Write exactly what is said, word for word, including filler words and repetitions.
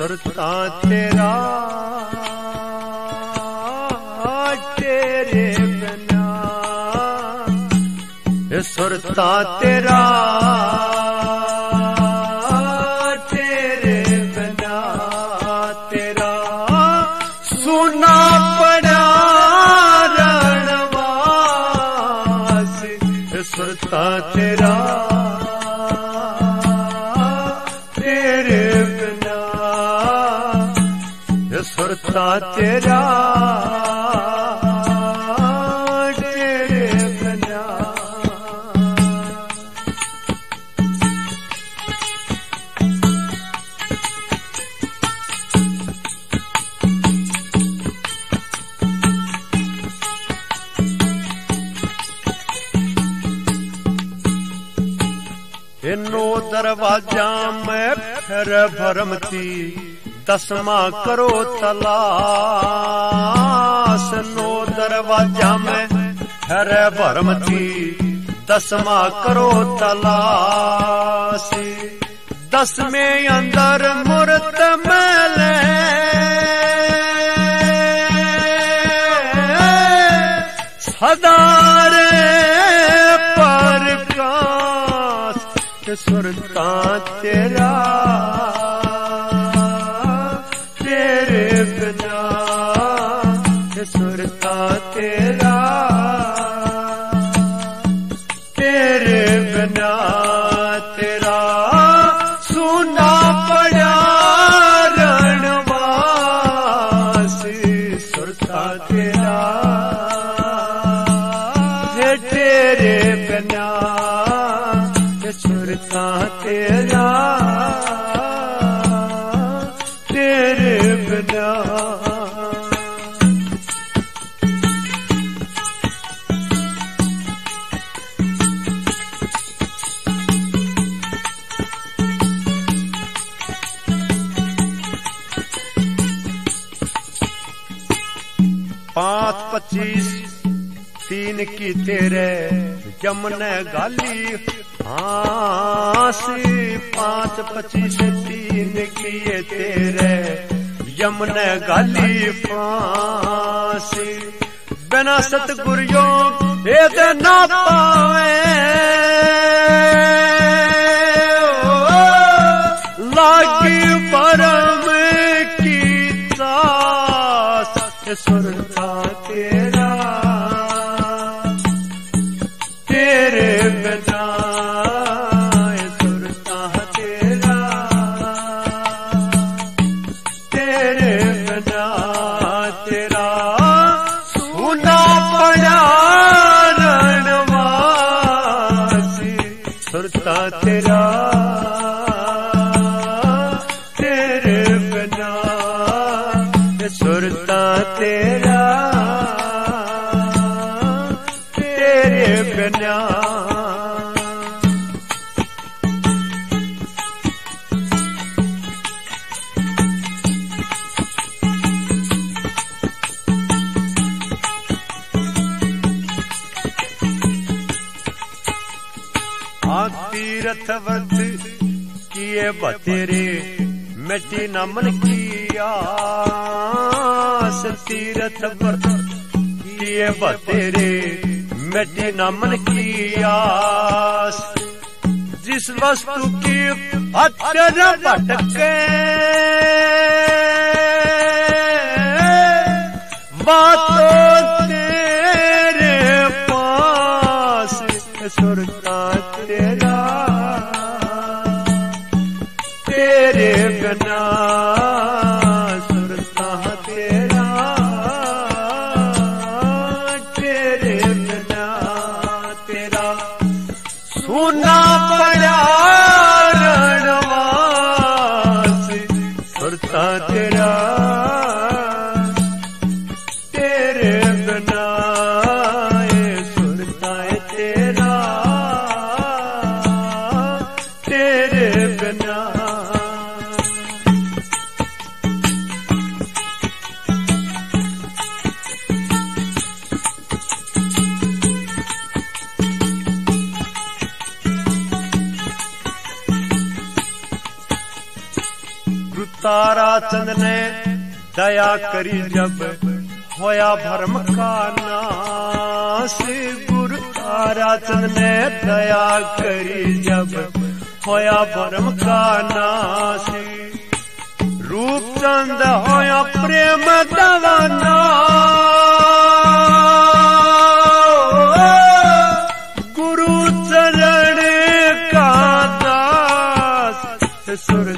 सुरता तेरा तेरे बिना, सुरता तेरा तेरे बिना, तेरा सुना पड़ा रणवास, सुरता तेरा तेरे बिना, सुरता तेरा तेरे बिना। इनो दरवाजा में फिर भरमती, दसवां करो तलाश। नो दरवाजा में फिर भरमती, दसवां करो तलाश। दसवें अंदर मूर्त मेले, सदारे प्रकाश, सुरता तेरा तेरे बिना, सुरता तेरा तेरे बिना, तेरा सुना पड़ा रणवास, सुरता तेरा तेरे बिना, सुरता तेरा तेरे बिना। पांच पच्चीस तीन की तेरे जमने गाली हासी, पांच पच्चीस तीन किए तेरे यमने गाली फांसी। बिना सतगुरुयों भेद ना पावे, लागी परम की तास, सुरता तेरा तेरे बिना, सुरता तेरा तेरे बिना, तेरा सुना पड़ा रणवासी, सुरता तेरा तेरे बिना, सुरता तेरा तेरे बिना। तीरथ व्रत किए बतेरे, मिट्टी न मन की आस। तीरथ व्रत किए बतेरे, मिट्टी न मन की आस। जिस वस्तु की अक्षर भटके, बातों तेरे पास, सुरता तेरा तेरे बिना, सुरता तेरा तेरे बिना, तेरा सुना पड़ा रणवास, सुरता तेरा तेरे बिना, सुरता तेरा तेरे बिना। ताराचंद ने दया करी जब होया भरम का नाश। गुरु ताराचंद ने दया करी जब होया भरम का नाश। रूपचंद होया प्रेम दवाना, गुरु चरण का दास। सुर